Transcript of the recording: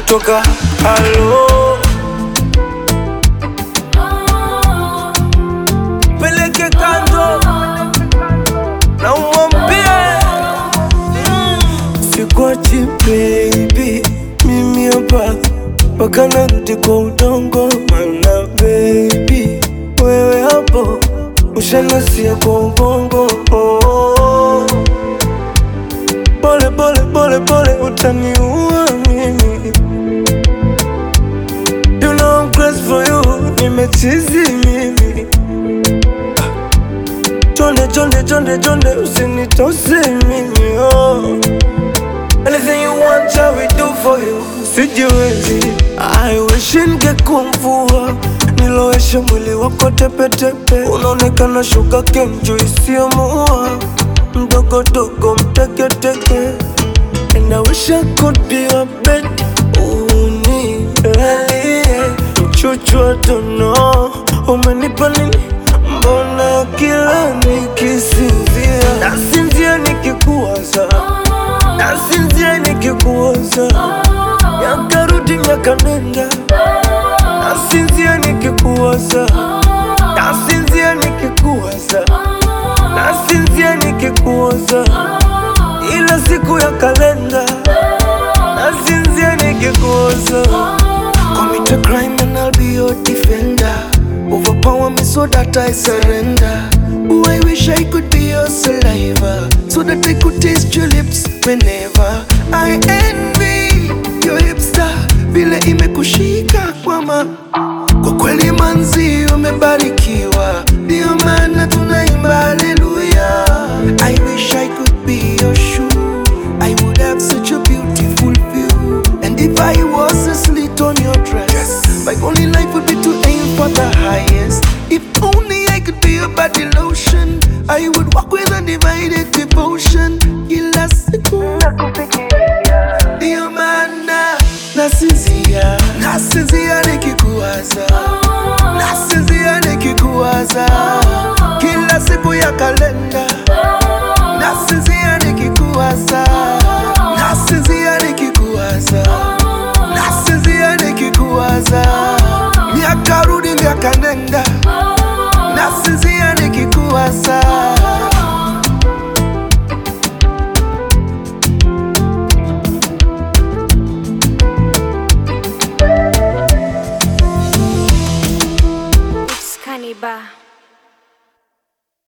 toka halo peleke kando na umwambie sikuachi baby, mimi hapa mpaka narudi kwa udongo. Mana baby, wewe hapo ushanasia kwa ubongo. Pole pole pole pole utaniua mimi. You know I'm crazy for you, nimechizi mimi. Chonde chonde chonde chonde usinitose mimi oh. Anything you want I will do for you. Sijiwezi, I wish ningekuwa mvua nilowesha mwili wako tepe tepe. Unaonekana sugar cane juu isiyo mua, mdogo dogo mteke teke. And I wish I could be your bed. Unilalie mchuchu I don't know. Umenipa nini? Mbona kila nikisinzia nasinzia nikikuwaza, nasinzia nikikuwaza. Miaka rudi miaka nenda, nasinzia nikikuwaza, nasinzia nikikuwaza, nasinzia nikikuwaza. Ila siku ya kalenda, nasinzia nikikuwaza. Commit a crime and I'll be your defender. Overpower me so that I surrender. Oh, I wish I could be your saliva, so that I could taste your lips whenever. I envy your hipster, vile imekushika kwama. Kwa kweli manzi umebarikiwa, ndio maana tunaimba haleluya. I wish I could be your shoe, I would have such a beautiful view. And if I was a slit on your dress, my only life would be to aim for the highest. If only I could be your body lotion, I would walk with undivided devotion. Kila siku nakufikiria, ndio maana nasinzia, nasinzia nikikuwaza, nasinzia nikikuwaza.